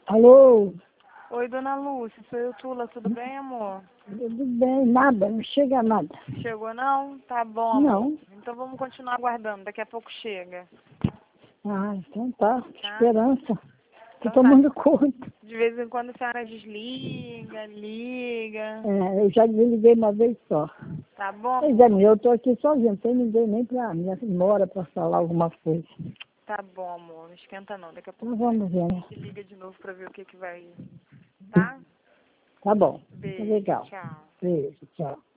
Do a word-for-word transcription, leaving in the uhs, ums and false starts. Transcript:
Alô? Oi, dona Lúcia, sou eu, Tula, tudo bem, amor? Tudo bem, nada, não chega nada. Chegou não? Tá bom, amor. Não. Então vamos continuar aguardando, daqui a pouco chega. Ah, então tá, Tá? esperança. Tô Então tá. tomando conta. De vez em quando a senhora desliga, liga. É, eu já desliguei uma vez só. Tá bom? Pois é, eu tô aqui sozinha, não tem ninguém nem pra minha mora pra falar alguma coisa. Tá bom, amor, não esquenta não. Daqui a pouco Então vamos ver, né? se liga de novo pra ver o que que vai. Tá? Tá bom, tá Beijo, legal. tchau. Beijo, tchau.